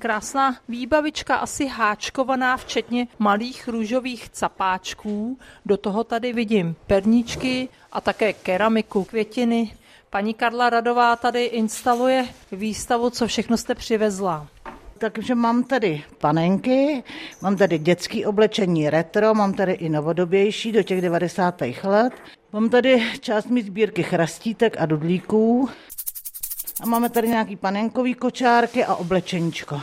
Krásná výbavička, asi háčkovaná, včetně malých růžových capáčků. Do toho tady vidím perničky a také keramiku, květiny. Paní Karla Radová tady instaluje výstavu, co všechno jste přivezla. Takže mám tady panenky, mám tady dětské oblečení retro, mám tady i novodobější do těch 90. let. Mám tady část mý sbírky chrastítek a dudlíků. A máme tady nějaký panenkový kočárky a oblečeníčko.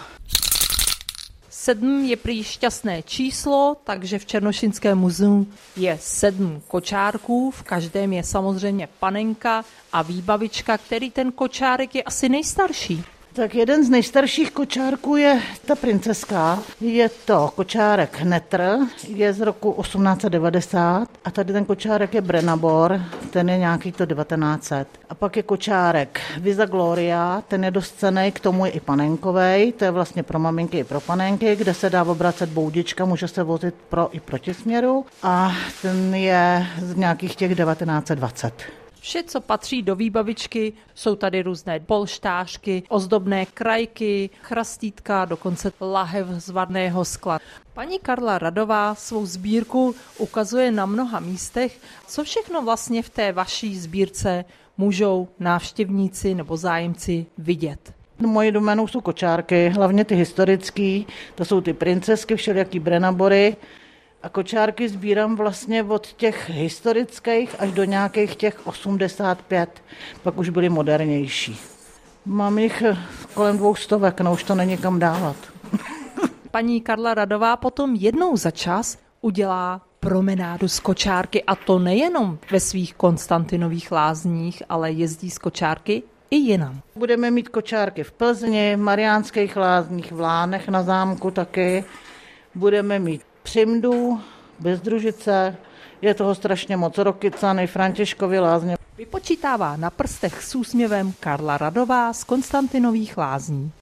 7 je prý šťastné číslo, takže v Černošinském muzeu je 7 kočárků, v každém je samozřejmě panenka a výbavička, který ten kočárek je asi nejstarší. Tak jeden z nejstarších kočárků je ta princezka. Je to kočárek Netr, je z roku 1890 a tady ten kočárek je Brennabor, ten je nějaký to 1900. A pak je kočárek Visa Gloria, ten je dost cenný, k tomu je i panenkovej, to je vlastně pro maminky i pro panenky, kde se dá obracet boudička, může se vozit pro i proti směru a ten je z nějakých těch 1920. Vše, co patří do výbavičky, jsou tady různé polštářky, ozdobné krajky, chrastítka, dokonce lahev z varného skla. Paní Karla Radová svou sbírku ukazuje na mnoha místech, co všechno vlastně v té vaší sbírce můžou návštěvníci nebo zájemci vidět. Moje doménou jsou kočárky, hlavně ty historický, to jsou ty princezky, všelijaký Brennabory. A kočárky sbírám vlastně od těch historických až do nějakých těch 85, pak už byly modernější. Mám jich kolem 200, no už to není kam dávat. Paní Karla Radová potom jednou za čas udělá promenádu z kočárky a to nejenom ve svých Konstantinových lázních, ale jezdí z kočárky i jinam. Budeme mít kočárky v Plzni, v Mariánských lázních, v Lánech na zámku taky. Budeme mít Přimdu, Bezdružice, je toho strašně moc, Rokycany, Františkovy lázně. Vypočítává na prstech s úsměvem Karla Radová z Konstantinových lázní.